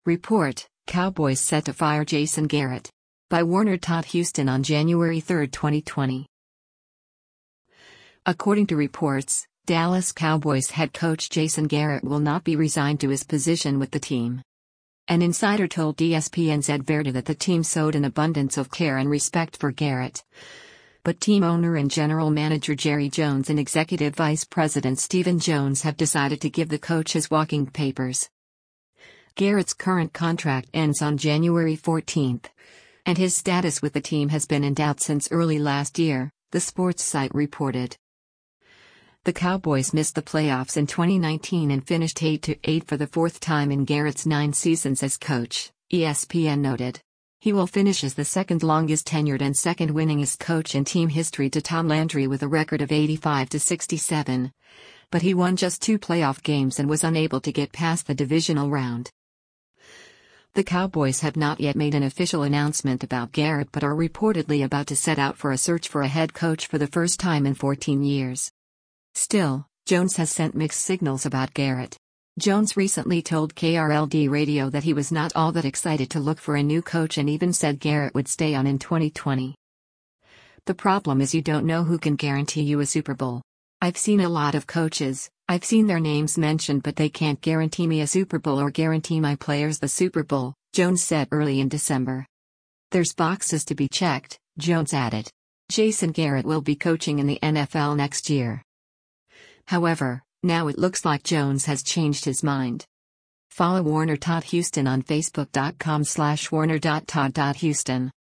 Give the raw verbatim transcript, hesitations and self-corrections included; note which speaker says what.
Speaker 1: Report, Cowboys set to fire Jason Garrett. By Warner Todd Houston on January third, twenty twenty. According to reports, Dallas Cowboys head coach Jason Garrett will not be resigned to his position with the team. An insider told E S P N's Ed Verda that the team showed an abundance of care and respect for Garrett. But team owner and general manager Jerry Jones and executive vice president Stephen Jones have decided to give the coach his walking papers. Garrett's current contract ends on January fourteenth, and his status with the team has been in doubt since early last year, the sports site reported. The Cowboys missed the playoffs in twenty nineteen and finished eight to eight for the fourth time in Garrett's nine seasons as coach, E S P N noted. He will finish as the second longest tenured and second winningest coach in team history to Tom Landry with a record of eighty-five to sixty-seven. But he won just two playoff games and was unable to get past the divisional round. The Cowboys have not yet made an official announcement about Garrett but are reportedly about to set out for a search for a head coach for the first time in fourteen years. Still, Jones has sent mixed signals about Garrett. Jones recently told K R L D Radio that he was not all that excited to look for a new coach and even said Garrett would stay on in twenty twenty. The problem is you don't know who can guarantee you a Super Bowl. I've seen a lot of coaches, I've seen their names mentioned but they can't guarantee me a Super Bowl or guarantee my players the Super Bowl, Jones said early in December. There's boxes to be checked, Jones added. Jason Garrett will be coaching in the N F L next year. However, now it looks like Jones has changed his mind. Follow Warner Todd Houston on Facebook dot com slash Warner dot Todd dot Houston.